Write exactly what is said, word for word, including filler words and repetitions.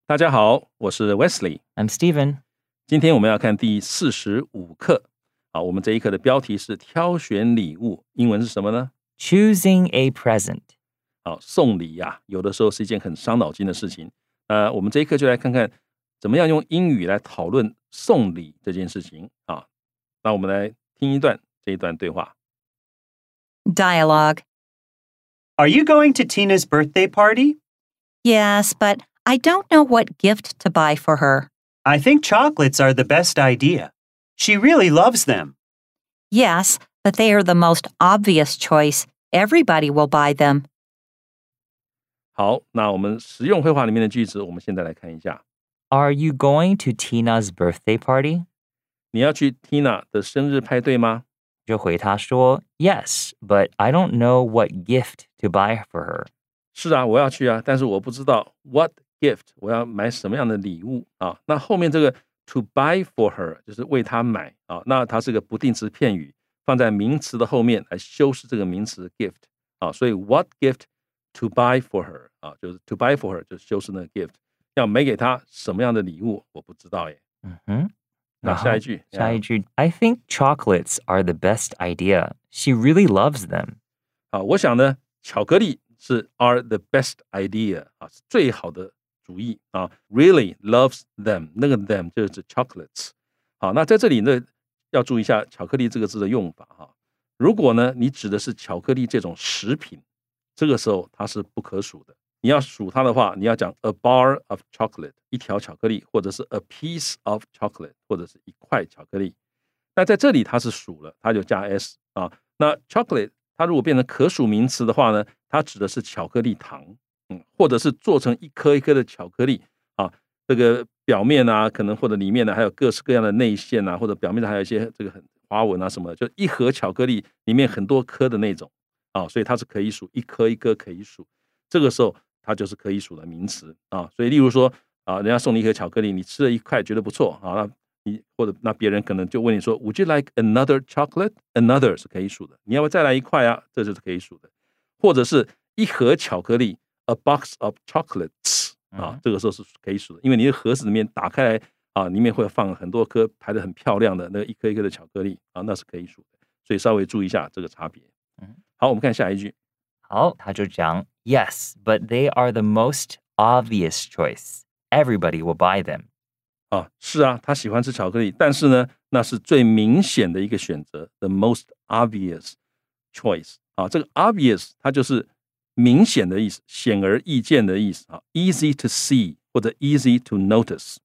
大家好，我是 Wesley， I'm Steven。 今天我们要看第四十五课。好，我们这一课的标题是挑选礼物，英文是什么呢？ Choosing a present。 好，送礼呀、啊，有的时候是一件很伤脑筋的事情。呃，我们这一课就来看看怎么样用英语来讨论送礼这件事情啊。那我们来听一段这一段对话。 Dialogue. Are you going to Tina's birthday party? Yes, but I don't know what gift to buy for her. I think chocolates are the best idea. She really loves them. Yes, but they are the most obvious choice. Everybody will buy them. 好，那我们实用绘画里面的句子，我们现在来看一下。 Are you going to Tina's birthday party? 你要去 Tina 的生日派对吗？ 就回他说 Yes, but I don't know what gift to buy for her. 是啊，我要去啊，但是我不知道 what gift 我要买什么样的礼物啊。那后面这个 to buy for her 就是为她买啊，那它是个不定词片语，放在名词的后面来修饰这个名词 gift 啊，所以 what gift to buy for her 啊，就是 to buy for her 就是修饰那个 gift， 要买给她什么样的礼物我不知道耶。 嗯哼， 那下一句， 下一句 I think chocolates are the best idea. She really loves them. 啊，我想呢，巧克力是 are the best idea 啊，是最好的主意啊 ，really loves them， 那个 them 就是 chocolates。好，那在这里呢，要注意一下巧克力这个字的用法哈。如果呢，你指的是巧克力这种食品，这个时候它是不可数的。你要数它的话，你要讲 a bar of chocolate， 一条巧克力，或者是 a piece of chocolate， 或者是一块巧克力。那在这里它是数了，它就加 s 啊。那 chocolate 它如果变成可数名词的话呢，它指的是巧克力糖，嗯，或者是做成一颗一颗的巧克力啊，这个表面啊，可能或者里面呢还有各式各样的内馅啊，或者表面还有一些这个很花纹啊什么的，就一盒巧克力里面很多颗的那种啊，所以它是可以数，一颗一颗可以数。这个时候它就是可以数的名词啊。所以例如说啊，人家送你一盒巧克力，你吃了一块觉得不错啊，那你或者那别人可能就问你说 Would you like another chocolate? Another 是可以数的，你要不要再来一块啊？这就是可以数的。或者是一盒巧克力 a box of chocolates 啊，这个时候是可以数的，因为你的盒子里面打开来啊，里面会放很多颗排得很漂亮的那个一颗一颗的巧克力啊，那是可以数的。所以稍微注意一下这个差别。好，我们看下一句。 好，他就讲 Yes, but they are the most obvious choice. Everybody will buy them. 啊，是啊，他喜欢吃巧克力，但是呢，那是最明显的一个选择 ，the most obvious choice 啊，这个 obvious 它就是明显的意思，显而易见的意思啊 ，easy to see 或者 easy to notice